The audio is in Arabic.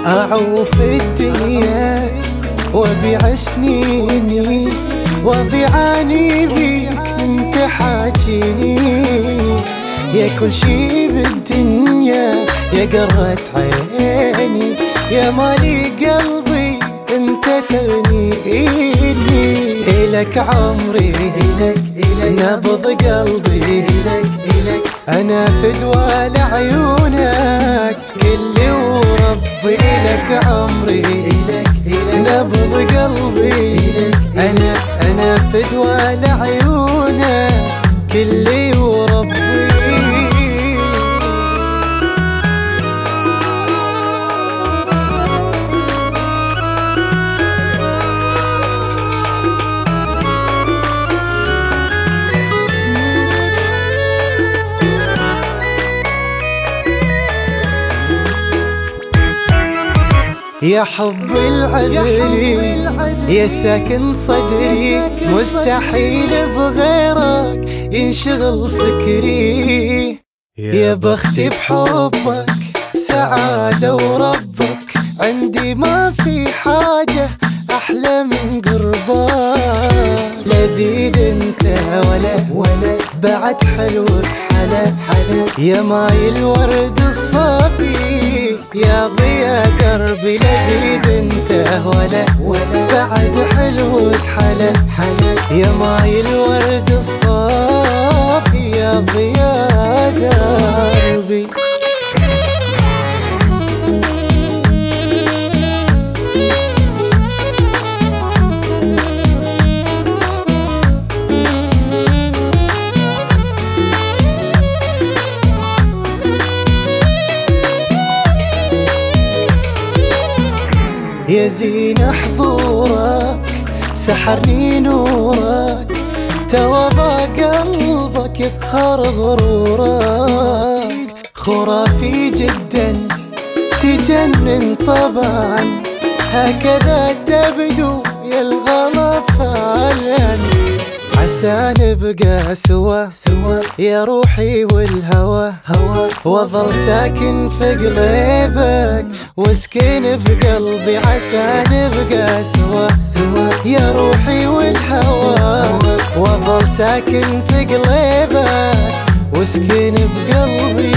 أعوف الدنيا وابيع سنيني وضيعاني بيك انت حاجيني، يا كل شي بالدنيا يا قرة عيني، يا مالي قلبي انت تغنيني. إلك عمري إلك نبض قلبي إلك أنا فدوى لعيونك كل وربي. إلك عمري إلك نبض قلبي أنا فدوى لعيونك كل وربي. يا حب العذري يا ساكن صدري، مستحيل بغيرك ينشغل فكري، يا بختي بحبك سعادة وربك، عندي ما في حاجة أحلى من قربك. لذيذ انت ولا بعد حلوك حلا يا ماي الورد الصافي يا ضيا دربي. لذيذ انت ولا بعد حلوك حلا يا ماي الورد الصافي يا ضيا دربي. يا زين حضورك سحرني نورك، توضى قلبك يقهر غرورك، خرافي جدا تجنن طبعا، هكذا تبدو يا الغلا فعلا. عسى نبقى سوا يا روحي والهوى واظل ساكن في قلبك واسكن في قلبي. عسى نبقى سوا يا روحي والهوى واظل ساكن في قلبك واسكن بقلبي.